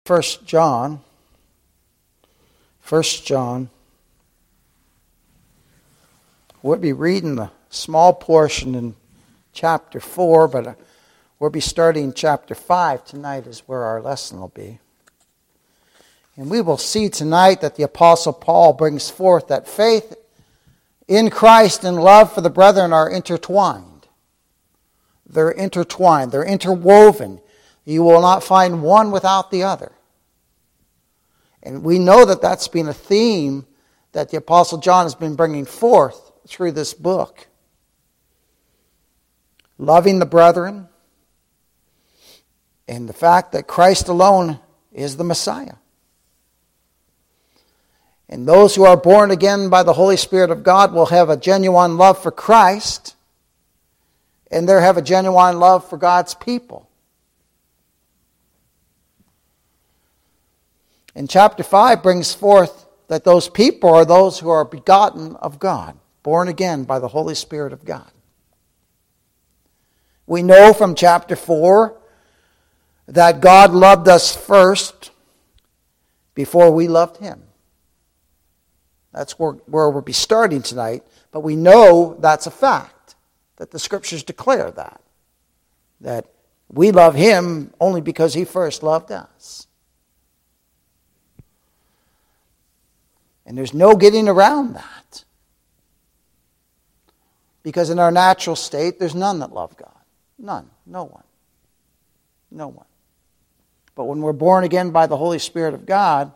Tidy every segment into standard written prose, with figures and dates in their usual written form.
1 John. 1 John. We'll be reading a small portion in chapter 4, but we'll be starting chapter 5 tonight is where our lesson will be. And we will see tonight that the Apostle Paul brings forth that faith in Christ and love for the brethren are intertwined. They're intertwined. They're interwoven. You will not find one without the other. And we know that that's been a theme that the Apostle John has been bringing forth through this book. Loving the brethren and the fact that Christ alone is the Messiah. And those who are born again by the Holy Spirit of God will have a genuine love for Christ, and they'll have a genuine love for God's people. And chapter 5 brings forth that those people are those who are begotten of God, born again by the Holy Spirit of God. We know from chapter 4 that God loved us first before we loved Him. That's where we'll be starting tonight. But we know that's a fact, that the Scriptures declare that we love Him only because He first loved us. And there's no getting around that. Because in our natural state, there's none that love God. None. No one. No one. But when we're born again by the Holy Spirit of God,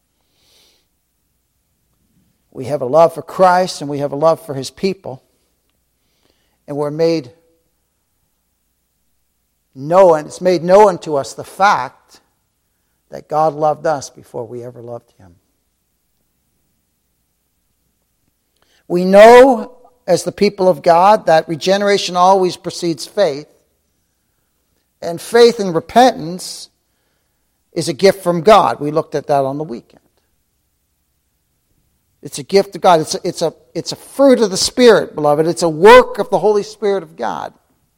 we have a love for Christ and we have a love for His people. And we're made known, it's made known to us the fact that God loved us before we ever loved Him. We know as the people of God that regeneration always precedes faith. And faith and repentance is a gift from God. We looked at that on the weekend. It's a gift of God. It's a fruit of the Spirit, beloved. It's a work of the Holy Spirit of God.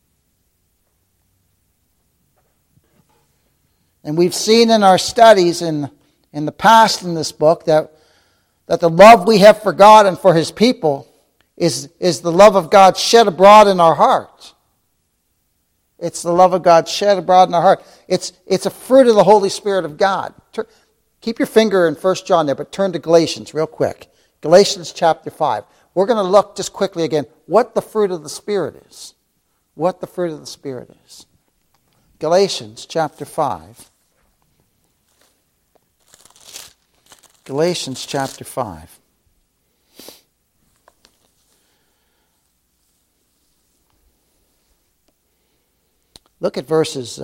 And we've seen in our studies in the past in this book that the love we have for God and for His people is the love of God shed abroad in our heart. It's the love of God shed abroad in our heart. It's a fruit of the Holy Spirit of God. Keep your finger in 1 John there, but turn to Galatians real quick. Galatians chapter 5. We're going to look just quickly again what the fruit of the Spirit is. What the fruit of the Spirit is. Galatians chapter 5. Galatians chapter 5. Look at verses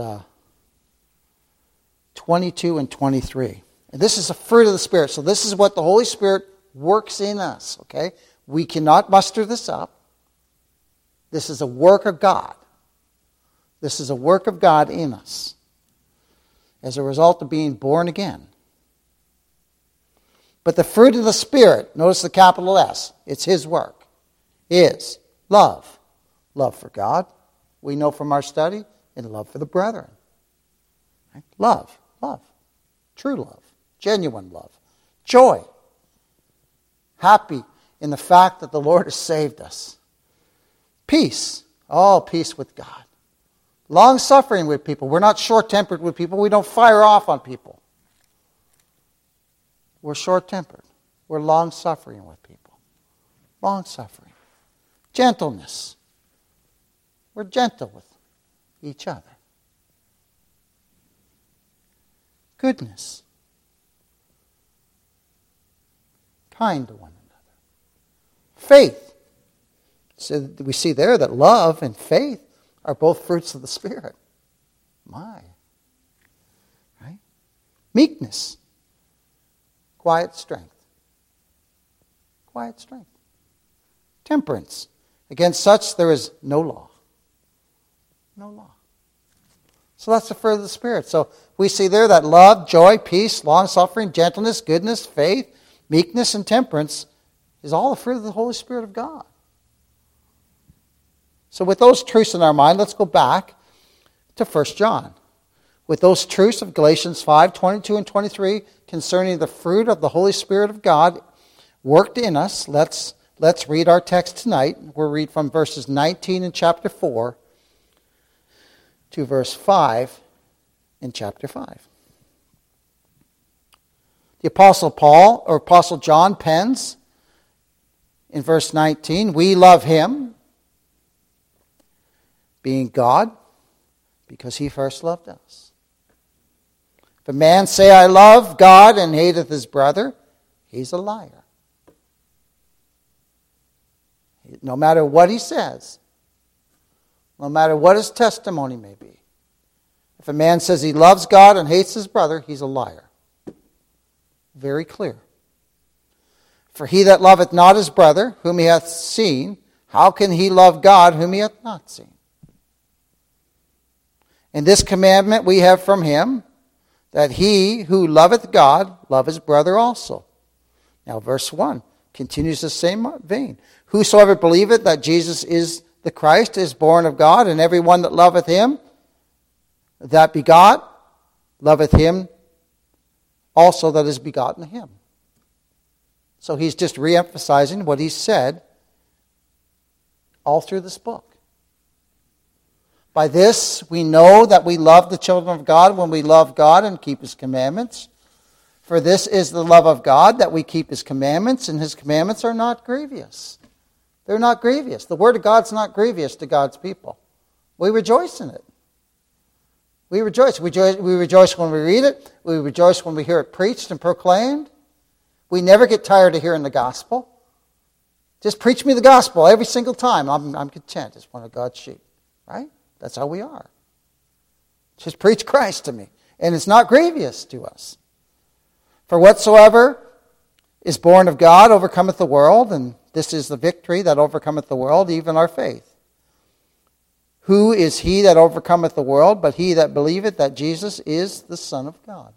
22 and 23. And this is a fruit of the Spirit. So this is what the Holy Spirit works in us, okay? We cannot muster this up. This is a work of God. This is a work of God in us as a result of being born again. But the fruit of the Spirit, notice the capital S, it's His work, is love. Love for God, we know from our study, and love for the brethren. Right? Love, true love, genuine love, joy, happy in the fact that the Lord has saved us. Peace, peace with God. Long-suffering with people. We're not short-tempered with people. We don't fire off on people. We're short-tempered. We're long-suffering with people. Long-suffering. Gentleness. We're gentle with each other. Goodness. Kind to one another. Faith. So we see there that love and faith are both fruits of the Spirit. Right? Meekness. Quiet strength. Quiet strength. Temperance. Against such there is no law. No law. So that's the fruit of the Spirit. So we see there that love, joy, peace, long-suffering, gentleness, goodness, faith, meekness, and temperance is all the fruit of the Holy Spirit of God. So with those truths in our mind, let's go back to 1 John. with those truths of Galatians 5:22 and 23 concerning the fruit of the Holy Spirit of God worked in us, let's read our text tonight. We'll read from verses 19 in chapter 4 to verse 5 in chapter 5. The Apostle Paul, or Apostle John, pens in verse 19, we love him, being God, because he first loved us. If a man say, I love God, and hateth his brother, he's a liar. No matter what he says, no matter what his testimony may be, if a man says he loves God and hates his brother, he's a liar. Very clear. For he that loveth not his brother, whom he hath seen, how can he love God, whom he hath not seen? And this commandment we have from him, that he who loveth God, love his brother also. Now verse 1 continues the same vein. Whosoever believeth that Jesus is the Christ is born of God, and every one that loveth him, that begot, loveth him also that is begotten of him. So he's just re-emphasizing what he said all through this book. By this we know that we love the children of God when we love God and keep his commandments. For this is the love of God, that we keep his commandments, and his commandments are not grievous. They're not grievous. The word of God's not grievous to God's people. We rejoice in it. We rejoice. We rejoice when we read it. We rejoice when we hear it preached and proclaimed. We never get tired of hearing the gospel. Just preach me the gospel every single time. I'm content as one of God's sheep. Right? That's how we are. Just preach Christ to me. And it's not grievous to us. For whatsoever is born of God overcometh the world, and this is the victory that overcometh the world, even our faith. Who is he that overcometh the world, but he that believeth that Jesus is the Son of God?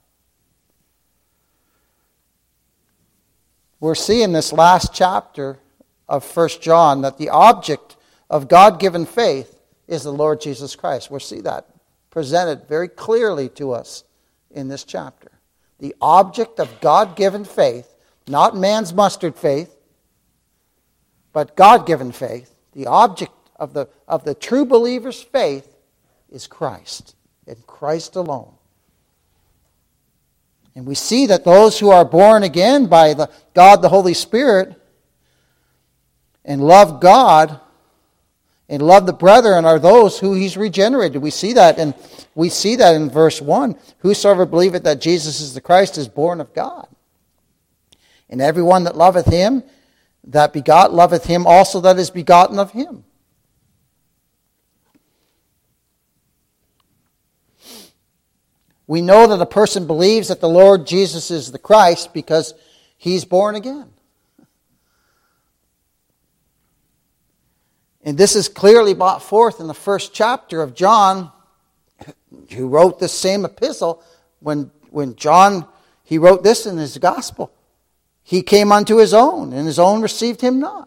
We're seeing this last chapter of 1 John that the object of God-given faith is the Lord Jesus Christ. We'll see that presented very clearly to us in this chapter. The object of God-given faith, not man's mustard faith, but God-given faith, the object of the true believer's faith is Christ, and Christ alone. And we see that those who are born again by God the Holy Spirit and love God and love the brethren are those who he's regenerated. We see that in verse 1. Whosoever believeth that Jesus is the Christ is born of God. And everyone that loveth him that begot loveth him also that is begotten of him. We know that a person believes that the Lord Jesus is the Christ because he's born again. And this is clearly brought forth in the first chapter of John, who wrote this same epistle. When John, he wrote this in his gospel. He came unto his own, and his own received him not.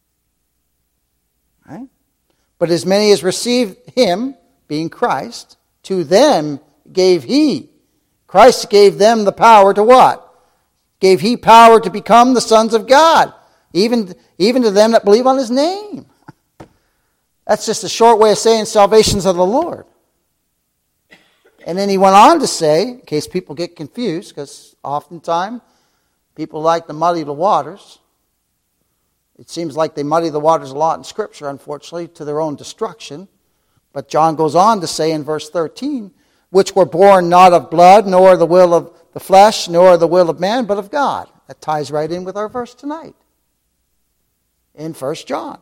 Right? But as many as received him, being Christ, to them gave he. Christ gave them the power to what? Gave he power to become the sons of God, even to them that believe on his name. That's just a short way of saying salvation's of the Lord. And then he went on to say, in case people get confused, because oftentimes people like to muddy the waters. It seems like they muddy the waters a lot in Scripture, unfortunately, to their own destruction. But John goes on to say in verse 13, which were born not of blood, nor the will of the flesh, nor the will of man, but of God. That ties right in with our verse tonight in 1 John.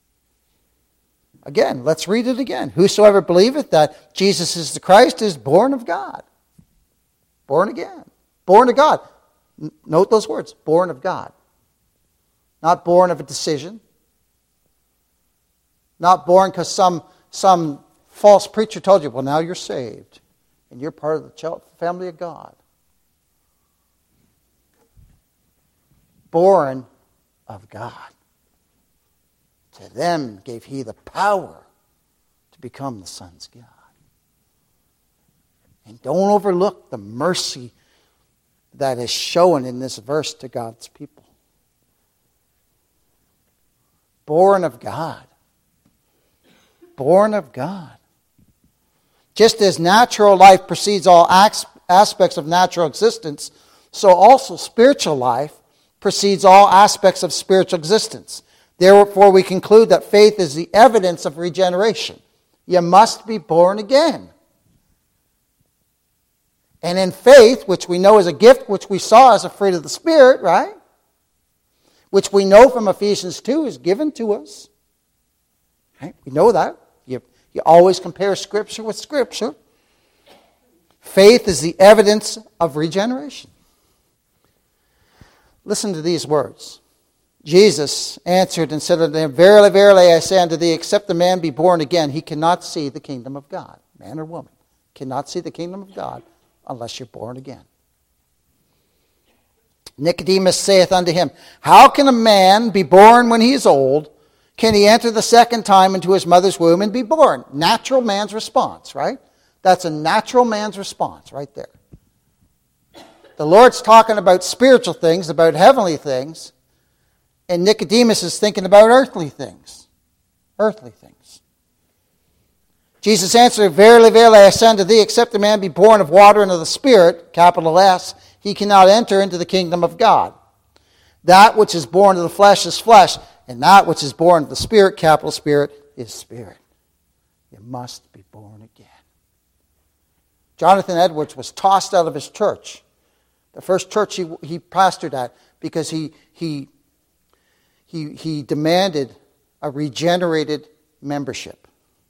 Again, let's read it again. Whosoever believeth that Jesus is the Christ is born of God. Born again. Born of God. Note those words. Born of God. Not born of a decision. Not born because some false preacher told you, well, now you're saved. And you're part of the family of God. Born of God. To them gave he the power to become the sons of God. And don't overlook the mercy that is shown in this verse to God's people. Born of God. Born of God. Just as natural life precedes all aspects of natural existence, so also spiritual life precedes all aspects of spiritual existence. Therefore, we conclude that faith is the evidence of regeneration. You must be born again. And in faith, which we know is a gift, which we saw as a fruit of the Spirit, right? Which we know from Ephesians 2 is given to us. Right? We know that. You always compare Scripture with Scripture. Faith is the evidence of regeneration. Listen to these words. Jesus answered and said unto them, Verily, verily, I say unto thee, except a man be born again, he cannot see the kingdom of God. Man or woman cannot see the kingdom of God unless you're born again. Nicodemus saith unto him, How can a man be born when he is old? Can he enter the second time into his mother's womb and be born? Natural man's response, right? That's a natural man's response right there. The Lord's talking about spiritual things, about heavenly things, and Nicodemus is thinking about earthly things. Earthly things. Jesus answered, Verily, verily, I say unto thee, except a man be born of water and of the Spirit, capital S, he cannot enter into the kingdom of God. That which is born of the flesh is flesh, and that which is born of the Spirit, capital Spirit, is spirit. You must be born again. Jonathan Edwards was tossed out of his church. The first church he pastored at, because he demanded a regenerated membership.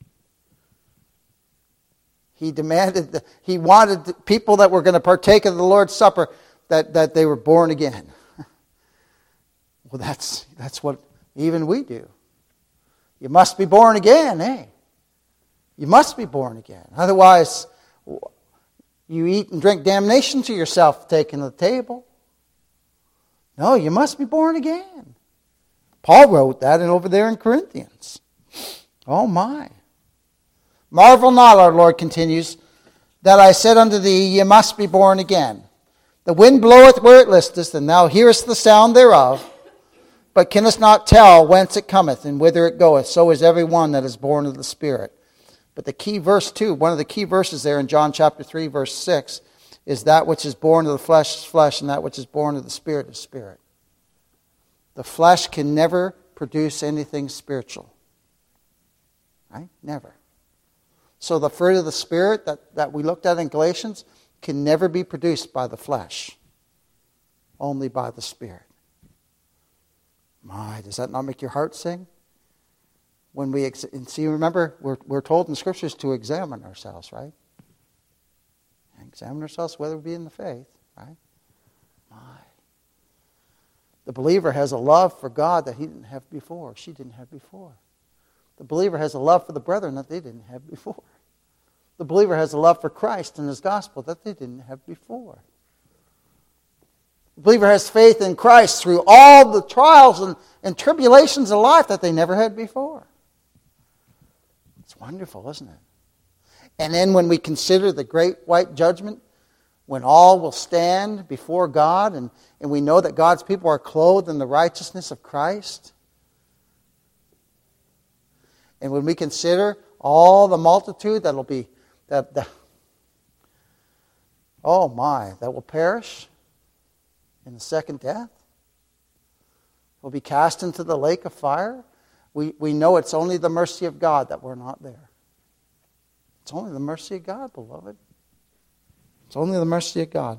He wanted people that were going to partake of the Lord's Supper that they were born again. Well, that's what even we do. You must be born again, eh? You must be born again. Otherwise, you eat and drink damnation to yourself taking the table. No, you must be born again. Paul wrote that over there in Corinthians. Oh my. Marvel not, our Lord continues, that I said unto thee, Ye must be born again. The wind bloweth where it listeth, and thou hearest the sound thereof, but canst not tell whence it cometh and whither it goeth. So is every one that is born of the Spirit. But the key verse too, one of the key verses there in John chapter 3, verse 6, is that which is born of the flesh is flesh, and that which is born of the Spirit is spirit. The flesh can never produce anything spiritual. Right? Never. So the fruit of the Spirit that we looked at in Galatians can never be produced by the flesh. Only by the Spirit. My, does that not make your heart sing? When we see, remember, we're told in Scriptures to examine ourselves, right? Examine ourselves whether we be in the faith, right? My. The believer has a love for God that he didn't have before, she didn't have before. The believer has a love for the brethren that they didn't have before. The believer has a love for Christ and His gospel that they didn't have before. The believer has faith in Christ through all the trials and tribulations of life that they never had before. It's wonderful, isn't it? And then when we consider the great white judgment, when all will stand before God, and we know that God's people are clothed in the righteousness of Christ, and when we consider all the multitude that will be, that will perish in the second death, will be cast into the lake of fire, we know it's only the mercy of God that we're not there. It's only the mercy of God, beloved. It's only the mercy of God.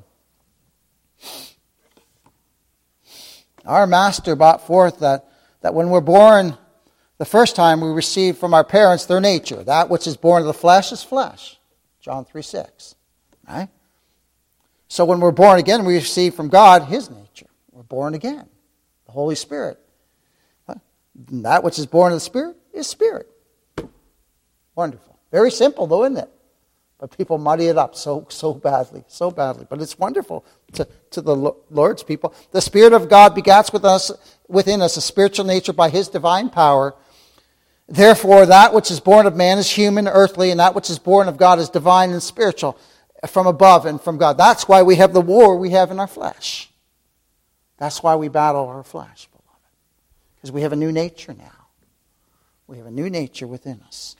Our Master brought forth that when we're born the first time, we receive from our parents their nature. That which is born of the flesh is flesh. John 3:6. Right? So when we're born again, we receive from God His nature. We're born again. The Holy Spirit. And that which is born of the Spirit is Spirit. Wonderful. Very simple though, isn't it? But people muddy it up so badly. But it's wonderful to the Lord's people. The Spirit of God begats within us a spiritual nature by His divine power. Therefore, that which is born of man is human, earthly, and that which is born of God is divine and spiritual. from above and from God. That's why we have the war we have in our flesh. That's why we battle our flesh, beloved. Because we have a new nature now. We have a new nature within us.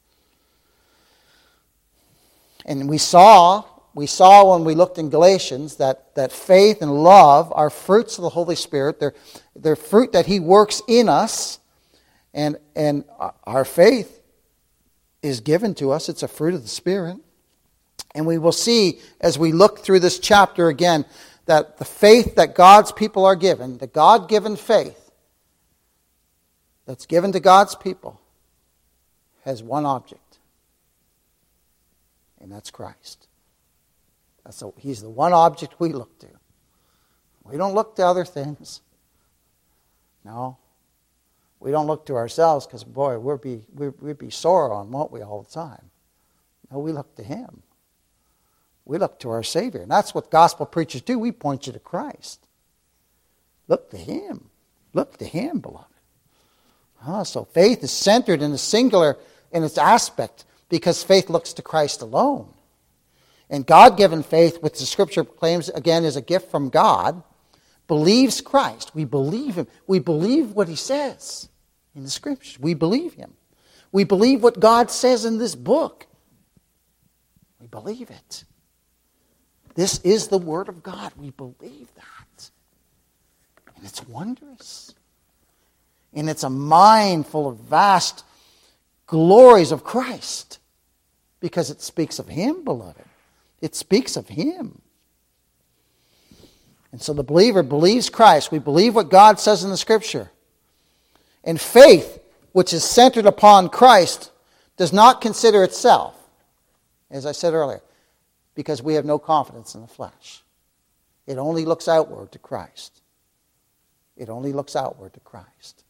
And we saw when we looked in Galatians that faith and love are fruits of the Holy Spirit. They're fruit that He works in us. And our faith is given to us. It's a fruit of the Spirit. And we will see as we look through this chapter again that the faith that God's people are given, the God-given faith that's given to God's people, has one object. And that's Christ. He's the one object we look to. We don't look to other things. No. We don't look to ourselves because, boy, we'd be sore on, won't we, all the time? No, we look to Him. We look to our Savior. And that's what gospel preachers do. We point you to Christ. Look to Him. Look to Him, beloved. So faith is centered in the singular in its aspect because faith looks to Christ alone. And God-given faith, which the Scripture claims, again, is a gift from God, believes Christ. We believe Him. We believe what He says in the Scriptures. We believe Him. We believe what God says in this book. We believe it. This is the Word of God. We believe that. And it's wondrous. And it's a mind full of vast glories of Christ. Because it speaks of Him, beloved. It speaks of Him. And so the believer believes Christ. We believe what God says in the Scripture. And faith, which is centered upon Christ, does not consider itself, as I said earlier, because we have no confidence in the flesh. It only looks outward to Christ. It only looks outward to Christ.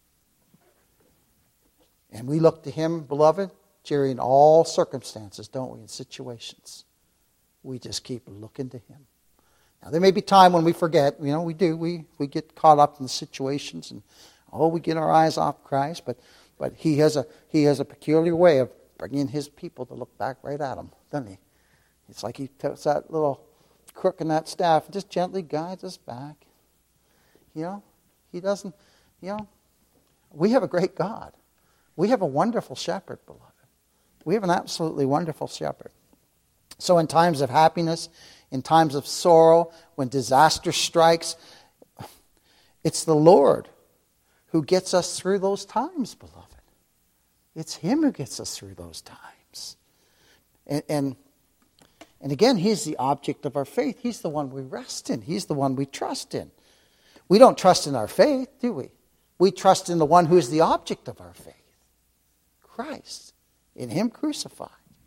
And we look to Him, beloved, during all circumstances, don't we, in situations. We just keep looking to Him. Now, there may be time when we forget. We do. We get caught up in the situations and, we get our eyes off Christ. But He has a peculiar way of bringing His people to look back right at Him, doesn't He? It's like He takes that little crook in that staff and just gently guides us back. He doesn't, we have a great God. We have a wonderful shepherd, beloved. We have an absolutely wonderful shepherd. So in times of happiness, in times of sorrow, when disaster strikes, it's the Lord who gets us through those times, beloved. It's Him who gets us through those times. And again, He's the object of our faith. He's the one we rest in. He's the one we trust in. We don't trust in our faith, do we? We trust in the one who is the object of our faith. Christ. In Him crucified.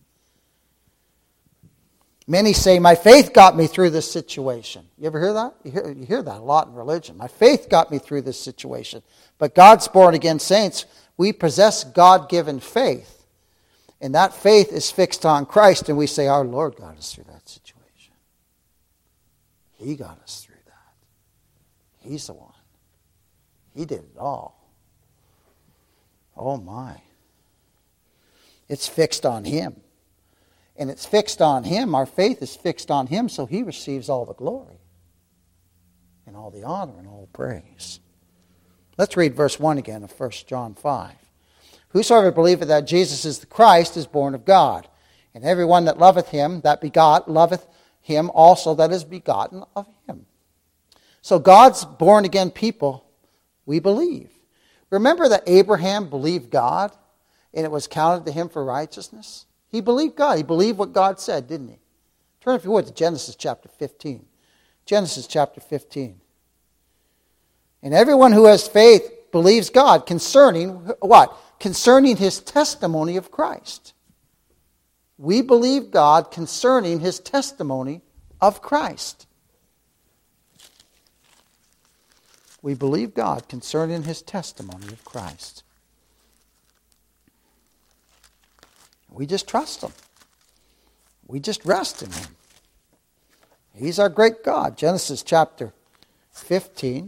Many say, my faith got me through this situation. You ever hear that? You hear that a lot in religion. My faith got me through this situation. But God's born-again saints, we possess God-given faith. And that faith is fixed on Christ. And we say, our Lord got us through that situation. He got us through that. He's the one. He did it all. Oh my. It's fixed on Him. And it's fixed on Him. Our faith is fixed on Him, so He receives all the glory and all the honor and all praise. Let's read verse 1 again of 1 John 5. Whosoever believeth that Jesus is the Christ is born of God. And every one that loveth Him, that begot, loveth Him also that is begotten of Him. So God's born-again people, we believe. Remember that Abraham believed God, and it was counted to him for righteousness? He believed God. He believed what God said, didn't he? Turn, if you would, to Genesis chapter 15. Genesis chapter 15. And everyone who has faith believes God concerning what? Concerning His testimony of Christ. We believe God concerning His testimony of Christ. We believe God concerning His testimony of Christ. We just trust Him. We just rest in Him. He's our great God. Genesis chapter 15.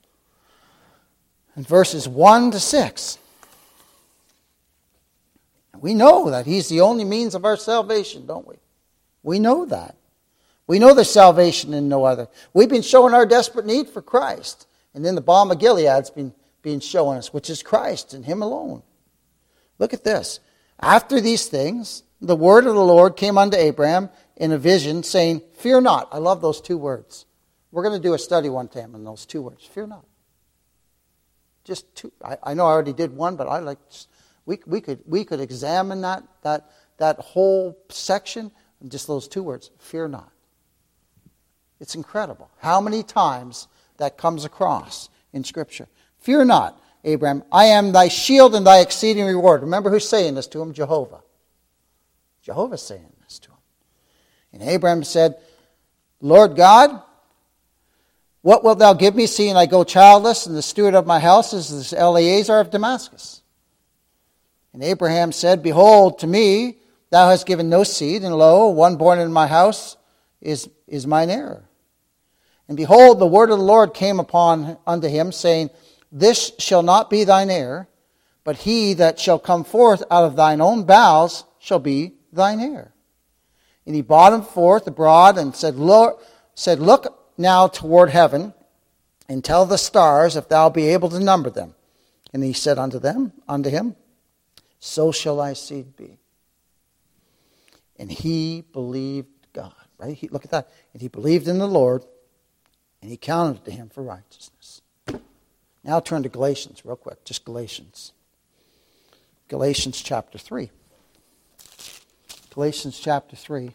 And verses 1 to 6. We know that he's the only means of our salvation, don't we? We know that. We know there's salvation in no other. We've been showing our desperate need for Christ. And then the balm of Gilead's been showing us, which is Christ and him alone. Look at this. After these things, the word of the Lord came unto Abraham in a vision, saying, fear not. I love those two words. We're going to do a study one time on those two words. Fear not. Just two. I know I already did one, but I like. We could examine that whole section and just those two words. Fear not. It's incredible how many times that comes across in Scripture. Fear not, Abraham. I am thy shield and thy exceeding reward. Remember who's saying this to him? Jehovah. Jehovah's saying this to him. And Abraham said, Lord God, what wilt thou give me, seeing I go childless, and the steward of my house is this Eleazar of Damascus? And Abraham said, behold, to me thou hast given no seed, and lo, one born in my house is mine heir. And behold, the word of the Lord came unto him, saying, this shall not be thine heir, but he that shall come forth out of thine own bowels shall be thine heir. And he brought him forth abroad and said, look now toward heaven, and tell the stars if thou be able to number them. And he said unto him, so shall thy seed be. And he believed God. Right? Look at that. And he believed in the Lord, and he counted it to him for righteousness. Now turn to Galatians real quick. Just Galatians. Galatians chapter 3. Galatians chapter 3.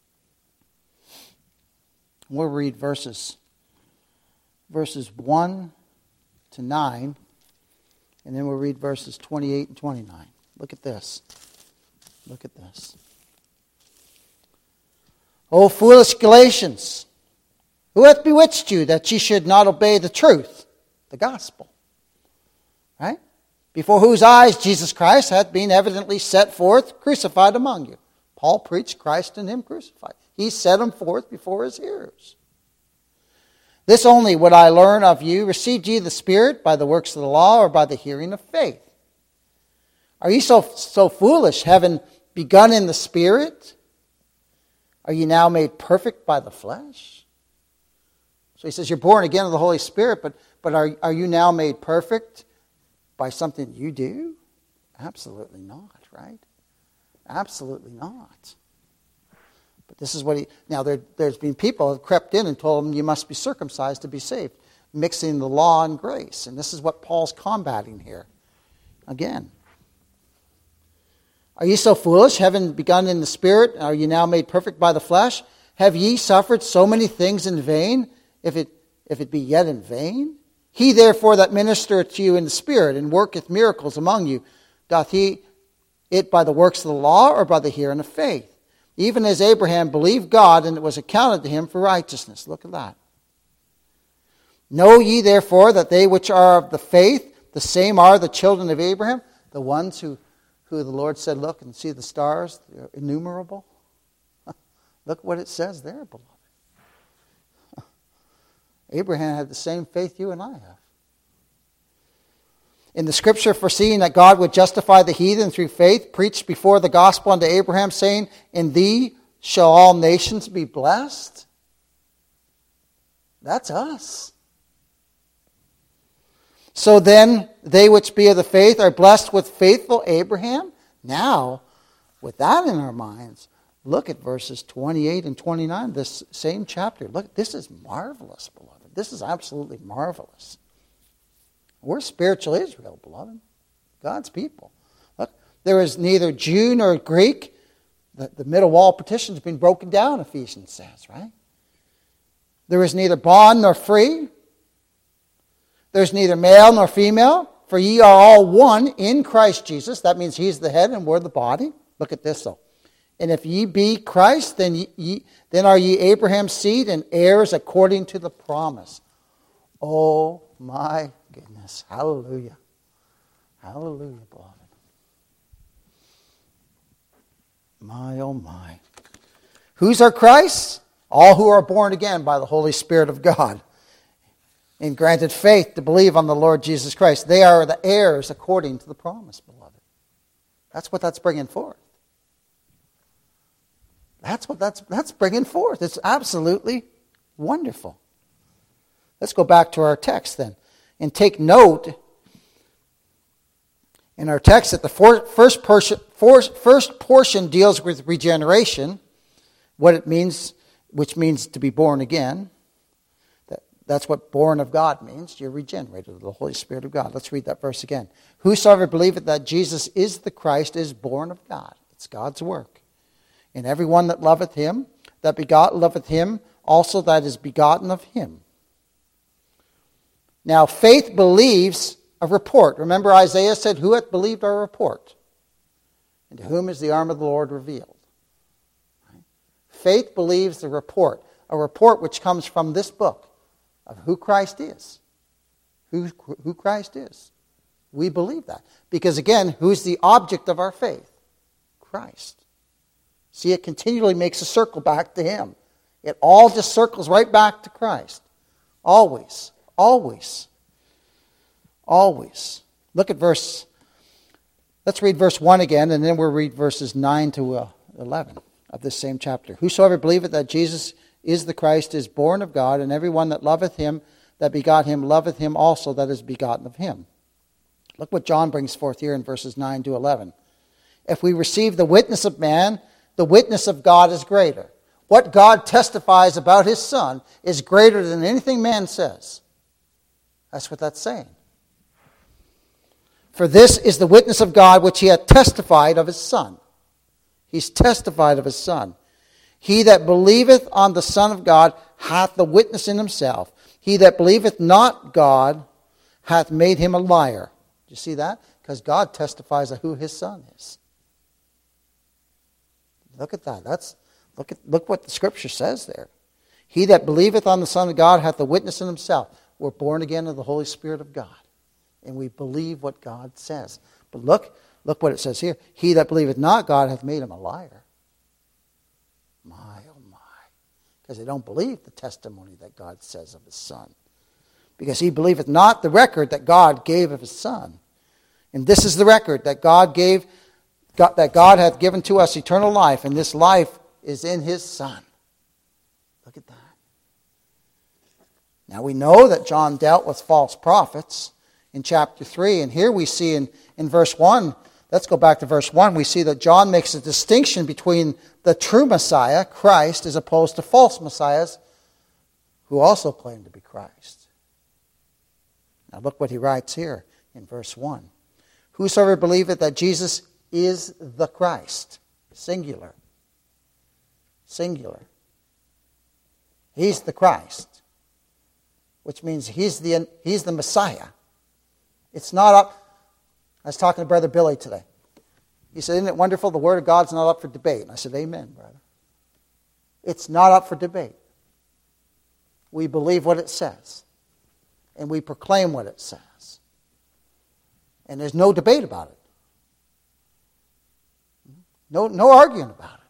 We'll read verses 1 to 9, and then we'll read verses 28 and 29. Look at this. Look at this. O foolish Galatians, who hath bewitched you that ye should not obey the truth, the gospel? Right? Before whose eyes Jesus Christ hath been evidently set forth, crucified among you. Paul preached Christ and him crucified. He set him forth before his hearers. This only would I learn of you. Received ye the Spirit by the works of the law, or by the hearing of faith? Are ye so foolish, having begun in the Spirit? Are ye now made perfect by the flesh? So he says you're born again of the Holy Spirit, but are you now made perfect by something you do? Absolutely not, right? Absolutely not. But this is what there's been people who have crept in and told him you must be circumcised to be saved, mixing the law and grace. And this is what Paul's combating here. Again. Are ye so foolish, having begun in the Spirit, are ye now made perfect by the flesh? Have ye suffered so many things in vain, if it be yet in vain? He therefore that ministereth to you in the Spirit, and worketh miracles among you, doth he it by the works of the law, or by the hearing of faith? Even as Abraham believed God, and it was accounted to him for righteousness. Look at that. Know ye therefore that they which are of the faith, the same are the children of Abraham, the ones who the Lord said, look and see the stars, they're innumerable. Look what it says there, beloved. Abraham had the same faith you and I have. In the Scripture, foreseeing that God would justify the heathen through faith, preached before the gospel unto Abraham, saying, in thee shall all nations be blessed. That's us. So then, they which be of the faith are blessed with faithful Abraham. Now, with that in our minds, look at verses 28 and 29, this same chapter. Look, this is marvelous, beloved. This is absolutely marvelous. We're spiritual Israel, beloved. God's people. Look, there is neither Jew nor Greek. The middle wall partition has been broken down, Ephesians says, right? There is neither bond nor free. There's neither male nor female, for ye are all one in Christ Jesus. That means he's the head and we're the body. Look at this, though. And if ye be Christ, then are ye Abraham's seed and heirs according to the promise. Oh, my goodness. Hallelujah. Hallelujah, beloved. My, oh my. Whose are Christ? All who are born again by the Holy Spirit of God, and granted faith to believe on the Lord Jesus Christ. They are the heirs according to the promise, beloved. That's what that's bringing forth. That's what that's bringing forth. It's absolutely wonderful. Let's go back to our text then. And take note in our text that the first portion deals with regeneration, what it means, which means to be born again. That's what born of God means. You're regenerated of the Holy Spirit of God. Let's read that verse again. Whosoever believeth that Jesus is the Christ is born of God. It's God's work. And every one that loveth him, that begot, loveth him also that is begotten of him. Now, faith believes a report. Report. Isaiah said, who hath believed our report? And to whom is the arm of the Lord revealed? Right? Faith believes the report. A report which comes from this book of who Christ is. Who Christ is. We believe that. Because again, who's the object of our faith? Christ. See, it continually makes a circle back to him. It all just circles right back to Christ. Always. Always. Always. Look at let's read verse 1 again, and then we'll read verses 9 to 11 of this same chapter. Whosoever believeth that Jesus is the Christ is born of God, and every one that loveth him that begot him loveth him also that is begotten of him. Look what John brings forth here in verses 9 to 11. If we receive the witness of man, the witness of God is greater. What God testifies about his Son is greater than anything man says. That's what that's saying. For this is the witness of God which he hath testified of his Son. He's testified of his Son. He that believeth on the Son of God hath the witness in himself. He that believeth not God hath made him a liar. Do you see that? Because God testifies of who his Son is. Look at that. Look what the Scripture says there. He that believeth on the Son of God hath the witness in himself. We're born again of the Holy Spirit of God. And we believe what God says. But look what it says here. He that believeth not God hath made him a liar. My, oh my. Because they don't believe the testimony that God says of his Son. Because he believeth not the record that God gave of his Son. And this is the record that God hath given to us eternal life, and this life is in his Son. Look at that. Now we know that John dealt with false prophets in chapter 3, and here we see in verse 1, let's go back to verse 1, we see that John makes a distinction between the true Messiah, Christ, as opposed to false messiahs who also claim to be Christ. Now look what he writes here in verse 1. Whosoever believeth that Jesus is the Christ, singular. Singular. He's the Christ, which means he's the Messiah. It's not up. I was talking to Brother Billy today. He said, isn't it wonderful? The Word of God's not up for debate. And I said, amen, brother. It's not up for debate. We believe what it says. And we proclaim what it says. And there's no debate about it. No arguing about it.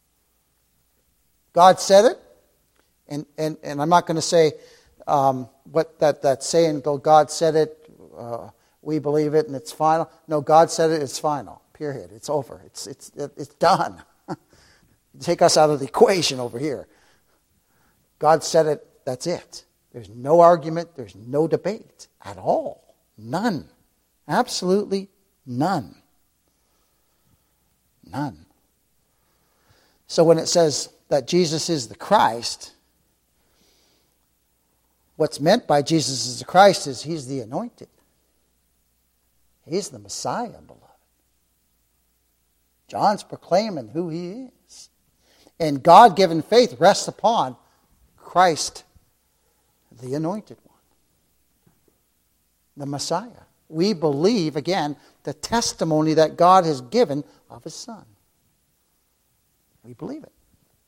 God said it. And I'm not going to say what that's saying, though God said it, we believe it, and it's final. No, God said it, it's final. Period. It's over. It's done. Take us out of the equation over here. God said it, that's it. There's no argument, there's no debate at all. None. Absolutely none. None. So when it says that Jesus is the Christ, what's meant by Jesus is the Christ is he's the anointed. He's the Messiah, beloved. John's proclaiming who he is. And God-given faith rests upon Christ, the anointed one. The Messiah. We believe, again, the testimony that God has given of his Son. We believe it.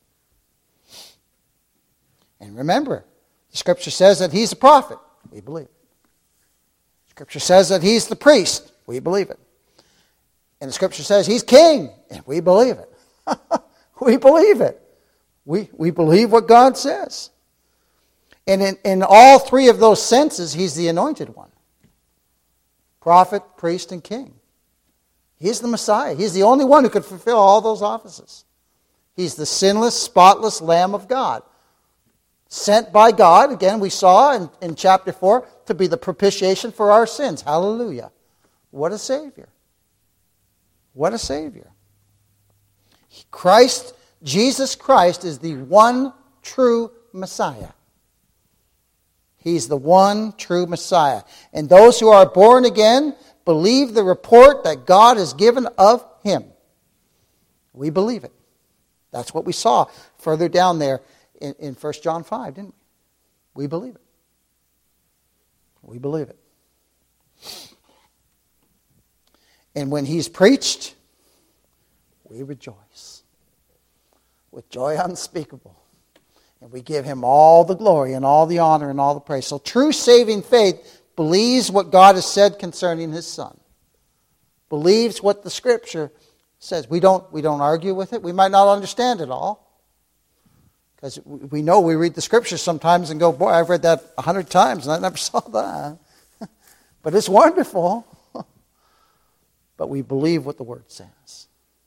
And remember, the Scripture says that he's a prophet. We believe it. Scripture says that he's the priest. We believe it. And the Scripture says he's king. And we believe it. We believe it. We believe what God says. And in all three of those senses, he's the anointed one. Prophet, priest, and king. He's the Messiah. He's the only one who could fulfill all those offices. He's the sinless, spotless Lamb of God. Sent by God, again, we saw in chapter 4, to be the propitiation for our sins. Hallelujah. What a Savior. What a Savior. Christ, Jesus Christ, is the one true Messiah. He's the one true Messiah. And those who are born again believe the report that God has given of Him. We believe it. That's what we saw further down there in 1 John 5, didn't we? We believe it. We believe it. And when He's preached, we rejoice with joy unspeakable. And we give Him all the glory and all the honor and all the praise. So true saving faith believes what God has said concerning His Son. Believes what the Scripture says. We don't argue with it. We might not understand it all. Because we know we read the Scriptures sometimes and go, boy, I've read that 100 times and I never saw that. But it's wonderful. But we believe what the Word says.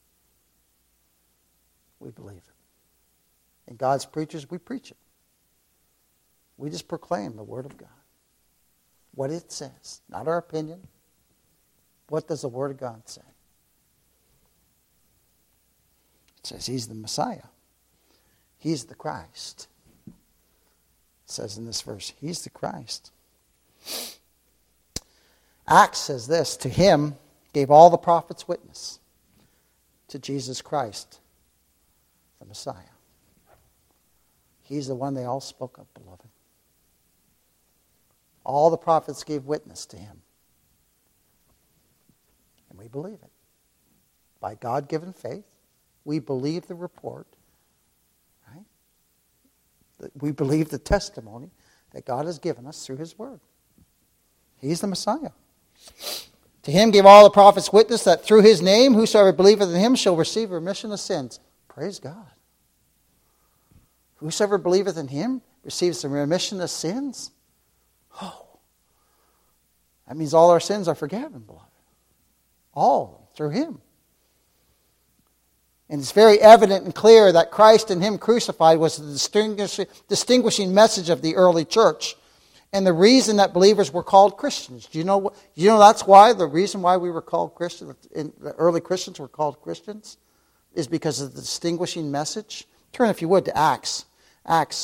We believe it. And God's preachers, we preach it. We just proclaim the Word of God. What it says, not our opinion. What does the Word of God say? It says He's the Messiah. He's the Christ. It says in this verse, He's the Christ. Acts says this, to Him gave all the prophets witness, to Jesus Christ, the Messiah. He's the one they all spoke of, beloved. All the prophets gave witness to Him. And we believe it. By God-given faith, we believe the report. Right? We believe the testimony that God has given us through His Word. He's the Messiah. To Him gave all the prophets witness that through His name, whosoever believeth in Him shall receive remission of sins. Praise God. Whosoever believeth in Him receives the remission of sins. Oh, that means all our sins are forgiven, beloved. All through Him. And it's very evident and clear that Christ and Him crucified was the distinguishing message of the early church. And the reason that believers were called Christians. Do you know that's why, the reason why we were called Christians, the early Christians were called Christians, is because of the distinguishing message. Turn, if you would, to Acts. Acts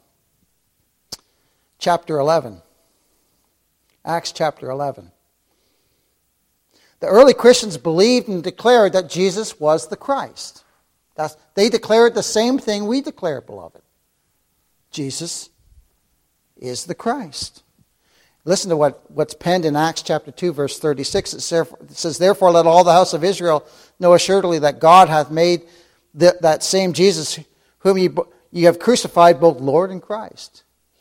chapter 11. Acts chapter 11. The early Christians believed and declared that Jesus was the Christ. They declared the same thing we declare, beloved. Jesus is the Christ. Listen to what's penned in Acts chapter 2, verse 36. It says, therefore let all the house of Israel know assuredly that God hath made that same Jesus whom you have crucified both Lord and Christ.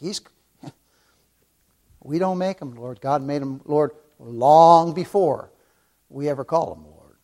We don't make Him Lord. God made Him Lord long before we ever call Him Lord.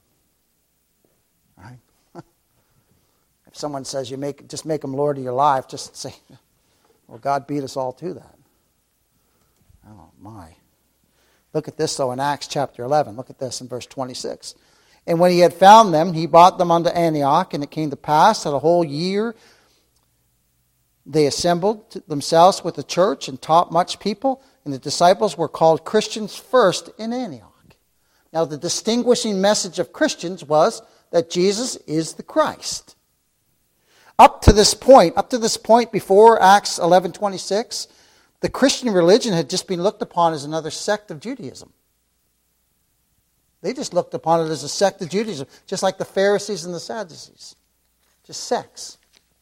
Right? If someone says just make Him Lord of your life, just say, well, God beat us all to that. Oh, my. Look at this, though, in Acts chapter 11. Look at this in verse 26. And when He had found them, He brought them unto Antioch, and it came to pass that a whole year they assembled themselves with the church and taught much people, and the disciples were called Christians first in Antioch. Now, the distinguishing message of Christians was that Jesus is the Christ. Up to this point before Acts 11:26, the Christian religion had just been looked upon as another sect of Judaism. They just looked upon it as a sect of Judaism, just like the Pharisees and the Sadducees. Just sects.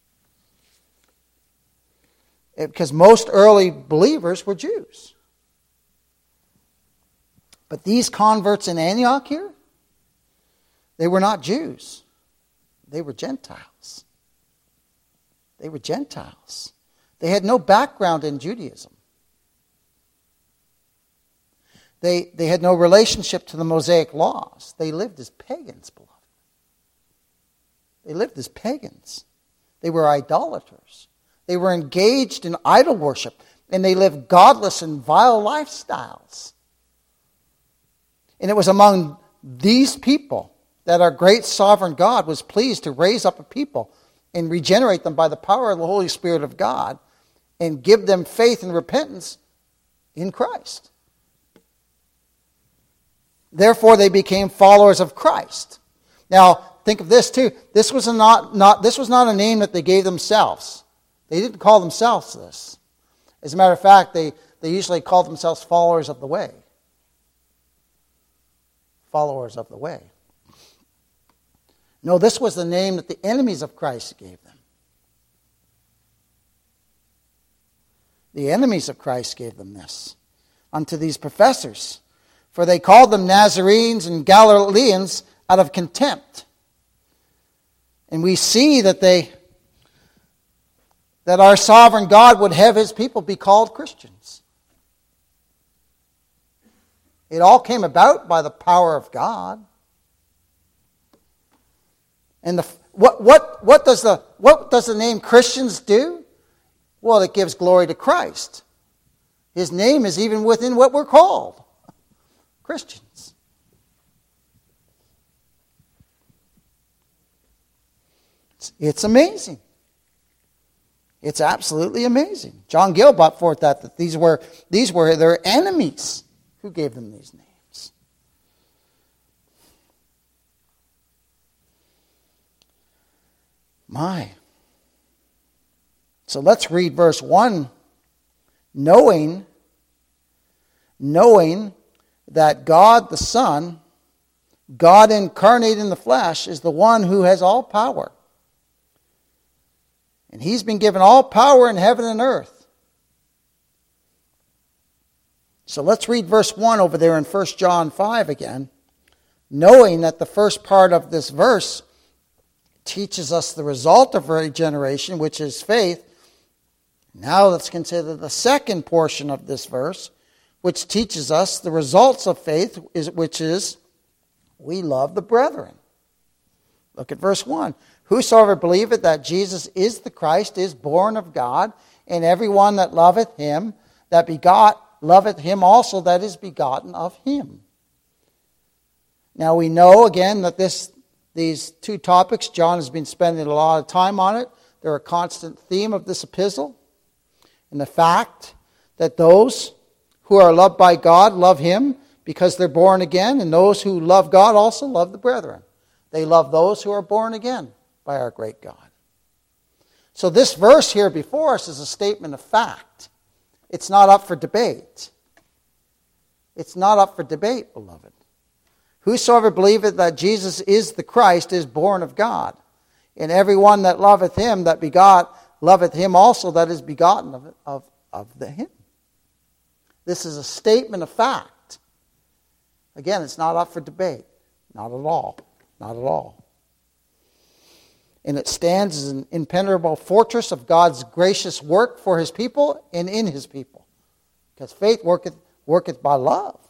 Because most early believers were Jews. But these converts in Antioch here, they were not Jews. They were Gentiles. They were Gentiles. They had no background in Judaism. They had no relationship to the Mosaic laws. They lived as pagans, beloved. They lived as pagans. They were idolaters. They were engaged in idol worship, and they lived godless and vile lifestyles. And it was among these people that our great sovereign God was pleased to raise up a people and regenerate them by the power of the Holy Spirit of God and give them faith and repentance in Christ. Therefore, they became followers of Christ. Now, think of this too. This was not a name that they gave themselves. They didn't call themselves this. As a matter of fact, they usually called themselves followers of the way. Followers of the way. No, this was the name that the enemies of Christ gave them. The enemies of Christ gave them this unto these professors. For they called them Nazarenes and Galileans out of contempt. And we see that our sovereign God would have his people be called Christians. It all came about by the power of God. And what does the name Christians do? Well, it gives glory to Christ. His name is even within what we're called. Christians. It's amazing. It's absolutely amazing. John Gill brought forth that these were their enemies who gave them these names. My. So let's read verse 1. Knowing that God the Son, God incarnate in the flesh, is the one who has all power. And he's been given all power in heaven and earth. So let's read verse 1 over there in 1 John 5 again. Knowing that the first part of this verse teaches us the result of regeneration, which is faith. Now let's consider the second portion of this verse, which teaches us the results of faith, which is we love the brethren. Look at verse 1. Whosoever believeth that Jesus is the Christ is born of God, and every one that loveth him that begot loveth him also that is begotten of him. Now we know again that these two topics, John has been spending a lot of time on it. They're a constant theme of this epistle. And the fact that those who are loved by God love him because they're born again, and those who love God also love the brethren. They love those who are born again by our great God. So this verse here before us is a statement of fact. It's not up for debate. It's not up for debate, beloved. Whosoever believeth that Jesus is the Christ is born of God. And every one that loveth him that begot loveth him also that is begotten of him. This is a statement of fact. Again, it's not up for debate. Not at all. Not at all. And it stands as an impenetrable fortress of God's gracious work for his people and in his people. Because faith worketh by love.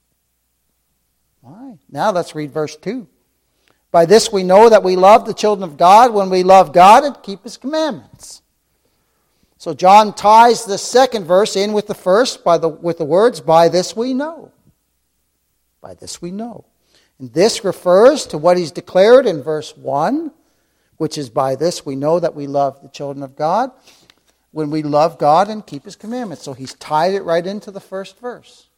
All right. Now let's read verse 2. By this we know that we love the children of God when we love God and keep his commandments. So John ties the second verse in with the first with the words, by this we know. By this we know. And this refers to what he's declared in verse 1, which is by this we know that we love the children of God when we love God and keep his commandments. So he's tied it right into the first verse.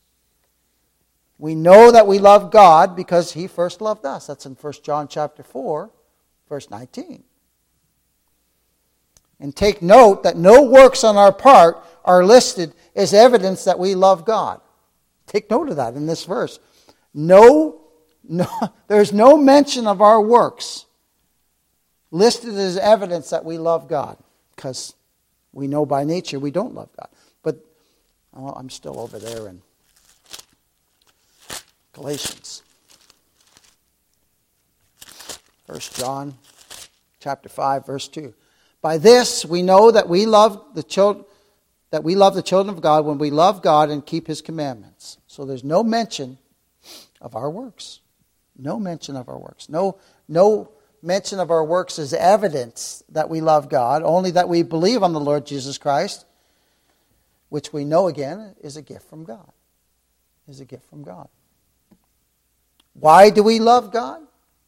We know that we love God because he first loved us. That's in 1 John chapter 4, verse 19. And take note that no works on our part are listed as evidence that we love God. Take note of that in this verse. There's no mention of our works listed as evidence that we love God, because we know by nature we don't love God. But I'm still over there in Galatians. 1 John chapter 5, verse 2. By this we know that we love the children of God when we love God and keep his commandments. So there's no mention of our works. No mention of our works. No mention of our works as evidence that we love God, only that we believe on the Lord Jesus Christ, which we know again is a gift from God. Is a gift from God. Why do we love God?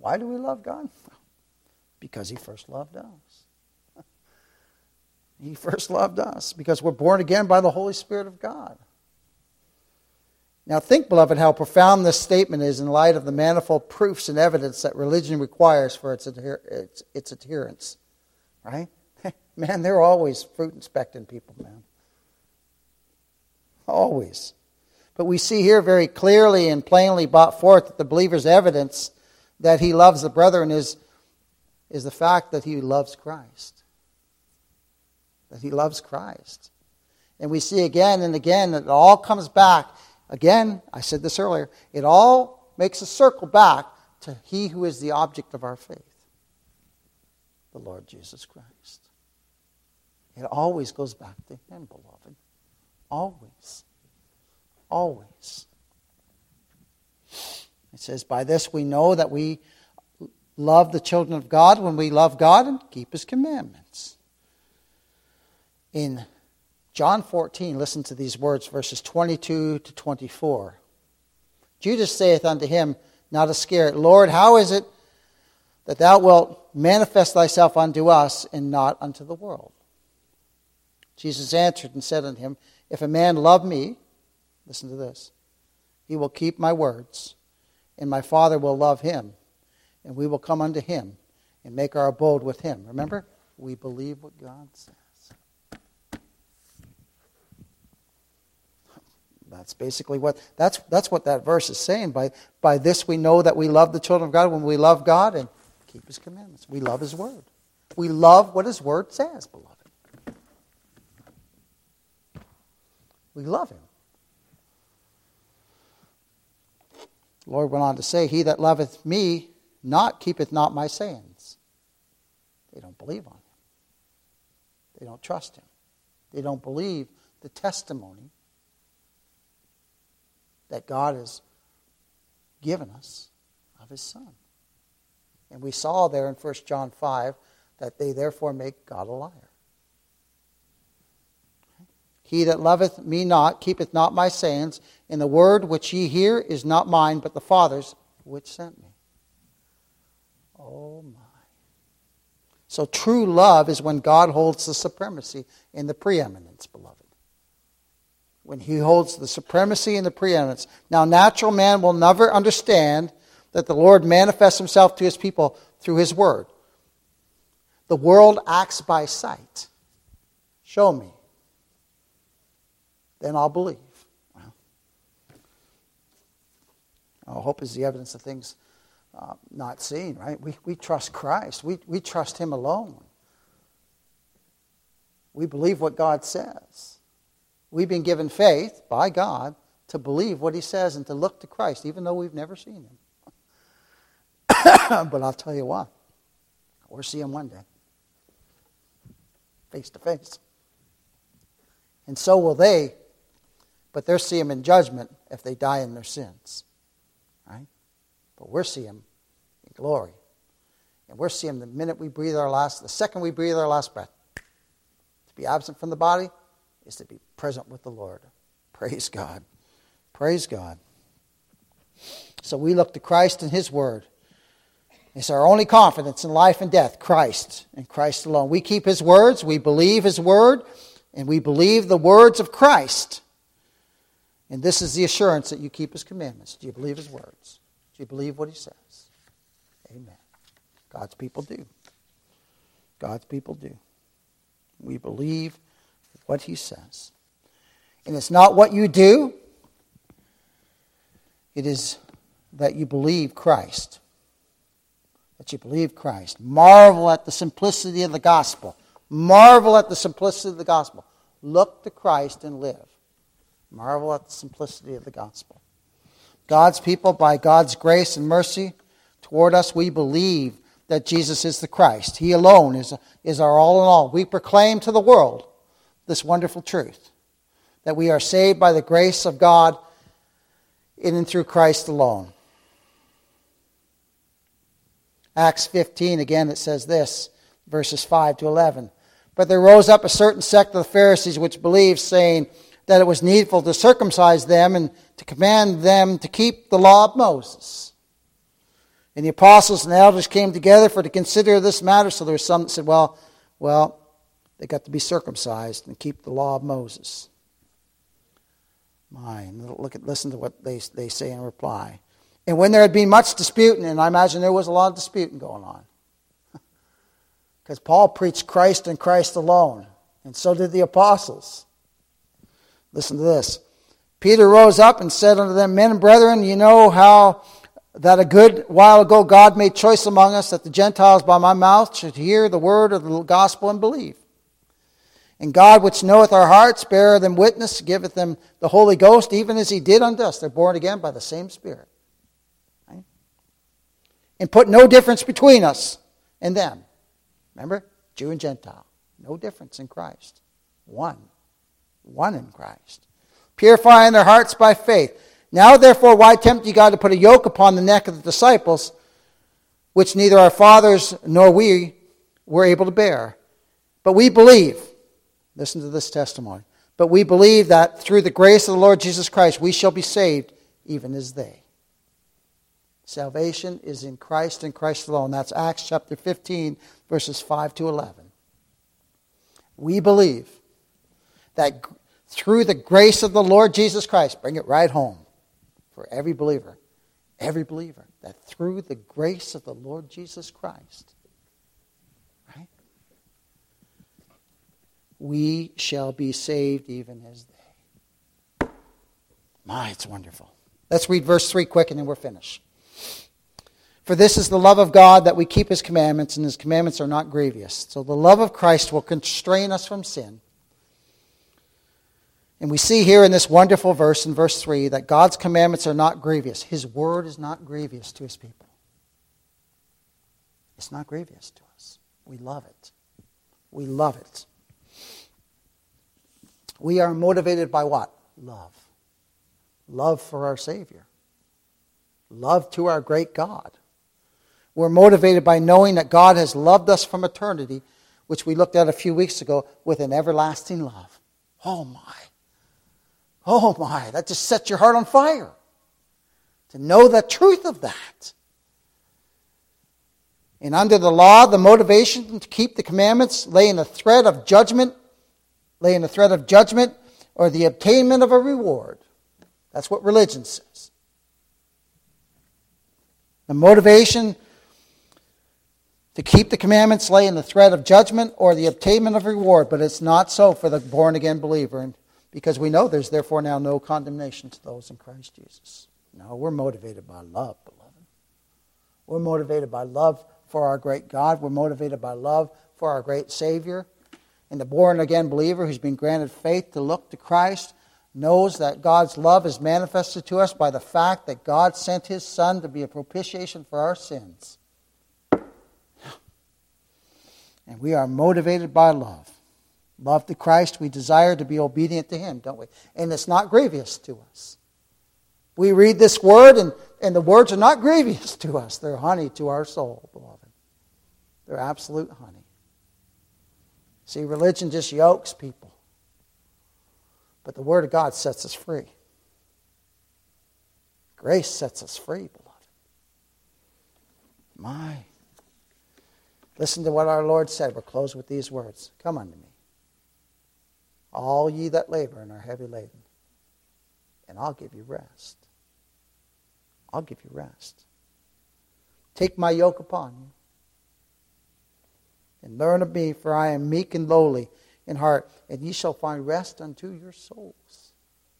Why do we love God? Because he first loved us. He first loved us because we're born again by the Holy Spirit of God. Now think, beloved, how profound this statement is in light of the manifold proofs and evidence that religion requires for its adherence. Right? Man, they're always fruit inspecting people, man. Always. But we see here very clearly and plainly brought forth that the believer's evidence that he loves the brethren is the fact that he loves Christ. That he loves Christ. And we see again and again that it all comes back. Again, I said this earlier, it all makes a circle back to he who is the object of our faith. The Lord Jesus Christ. It always goes back to him, beloved. Always. Always. It says, by this we know that we love the children of God when we love God and keep his commandments. In John 14, listen to these words, verses 22 to 24. Judas saith unto him, not iscariot, Lord, how is it that thou wilt manifest thyself unto us and not unto the world? Jesus answered and said unto him, if a man love me, listen to this, he will keep my words, and my Father will love him, and we will come unto him and make our abode with him. Remember, we believe what God says. That's basically that's what that verse is saying. By this we know that we love the children of God when we love God and keep his commandments. We love his word. We love what his word says, beloved. We love him. The Lord went on to say, he that loveth me not keepeth not my sayings. They don't believe on him. They don't trust him. They don't believe the testimony that God has given us of his Son. And we saw there in 1 John 5 that they therefore make God a liar. He that loveth me not keepeth not my sayings, and the word which ye hear is not mine, but the Father's which sent me. Oh my. So true love is when God holds the supremacy and the preeminence, beloved. When he holds the supremacy and the preeminence. Now, natural man will never understand that the Lord manifests himself to his people through his word. The world acts by sight. Show me. Then I'll believe. Well, hope is the evidence of things not seen, right? We trust Christ. We trust him alone. We believe what God says. We've been given faith by God to believe what he says and to look to Christ, even though we've never seen him. But I'll tell you what, we'll see him one day, face to face. And so will they, but they'll see him in judgment if they die in their sins. Right? But we'll see him in glory. And we'll see him the minute we breathe the second we breathe our last breath. To be absent from the body is to be present with the Lord. Praise God. Praise God. So we look to Christ and his word. It's our only confidence in life and death, Christ and Christ alone. We keep his words, we believe his word, and we believe the words of Christ. And this is the assurance that you keep his commandments. Do you believe his words? Do you believe what he says? Amen. God's people do. God's people do. We believe what he says. And it's not what you do. It is that you believe Christ. That you believe Christ. Marvel at the simplicity of the gospel. Marvel at the simplicity of the gospel. Look to Christ and live. Marvel at the simplicity of the gospel. God's people, by God's grace and mercy toward us, we believe that Jesus is the Christ. He alone is our all in all. We proclaim to the world this wonderful truth, that we are saved by the grace of God in and through Christ alone. Acts 15, again, it says this, verses 5 to 11. But there rose up a certain sect of the Pharisees which believed, saying that it was needful to circumcise them and to command them to keep the law of Moses. And the apostles and the elders came together to consider this matter. So there were some that said, well, they got to be circumcised and keep the law of Moses. Listen to what they say in reply. And when there had been much disputing, and I imagine there was a lot of disputing going on, because Paul preached Christ and Christ alone, and so did the apostles. Listen to this. Peter rose up and said unto them, Men and brethren, you know how that a good while ago God made choice among us that the Gentiles by my mouth should hear the word of the gospel and believe. And God, which knoweth our hearts, beareth them witness, giveth them the Holy Ghost, even as he did unto us. They're born again by the same Spirit. Right? And put no difference between us and them. Remember? Jew and Gentile. No difference in Christ. One in Christ. Purifying their hearts by faith. Now therefore, why tempt ye God to put a yoke upon the neck of the disciples, which neither our fathers nor we were able to bear? But we believe. Listen to this testimony. But we believe that through the grace of the Lord Jesus Christ, we shall be saved, even as they. Salvation is in Christ and Christ alone. That's Acts chapter 15, verses 5 to 11. We believe that through the grace of the Lord Jesus Christ, bring it right home for every believer, that through the grace of the Lord Jesus Christ, right, we shall be saved even as they. My, it's wonderful. Let's read verse 3 quick and then we're finished. For this is the love of God, that we keep his commandments, and his commandments are not grievous. So the love of Christ will constrain us from sin. And we see here in this wonderful verse, in verse 3, that God's commandments are not grievous. His word is not grievous to his people. It's not grievous to us. We love it. We love it. We are motivated by what? Love. Love for our Savior. Love to our great God. We're motivated by knowing that God has loved us from eternity, which we looked at a few weeks ago, with an everlasting love. Oh my, that just sets your heart on fire. To know the truth of that. And under the law, the motivation to keep the commandments lay in the threat of judgment, or the obtainment of a reward. That's what religion says. The motivation to keep the commandments lay in the threat of judgment or the obtainment of reward, but it's not so for the born-again believer, and because we know there's therefore now no condemnation to those in Christ Jesus. No, we're motivated by love, beloved. We're motivated by love for our great God. We're motivated by love for our great Savior. And the born-again believer who's been granted faith to look to Christ knows that God's love is manifested to us by the fact that God sent his Son to be a propitiation for our sins. And we are motivated by love. Love to Christ, we desire to be obedient to him, don't we? And it's not grievous to us. We read this word, and the words are not grievous to us. They're honey to our soul, beloved. They're absolute honey. See, religion just yokes people. But the Word of God sets us free. Grace sets us free, beloved. My. Listen to what our Lord said. We'll close with these words. Come unto me, all ye that labor and are heavy laden, and I'll give you rest. I'll give you rest. Take my yoke upon you, and learn of me, for I am meek and lowly in heart, and ye shall find rest unto your souls.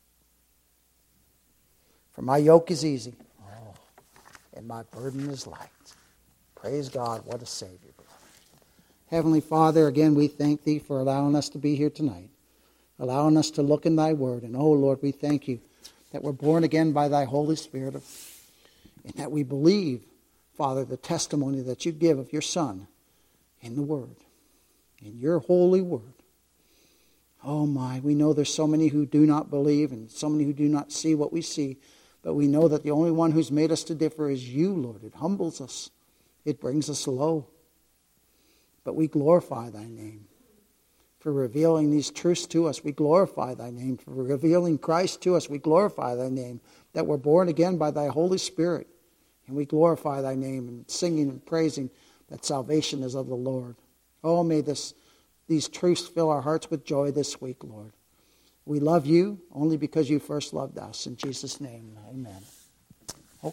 For my yoke is easy, and my burden is light. Praise God, what a Savior. Heavenly Father, again we thank thee for allowing us to be here tonight, allowing us to look in thy word. And oh Lord, we thank you that we're born again by thy Holy Spirit, and that we believe, Father, the testimony that you give of your Son in the word, in your holy word. Oh my, we know there's so many who do not believe and so many who do not see what we see, but we know that the only one who's made us to differ is you, Lord. It humbles us. It brings us low. But we glorify thy name for revealing these truths to us. We glorify thy name for revealing Christ to us. We glorify thy name that we're born again by thy Holy Spirit. And we glorify thy name in singing and praising that salvation is of the Lord. Oh, may these truths fill our hearts with joy this week, Lord. We love you only because you first loved us. In Jesus' name, amen.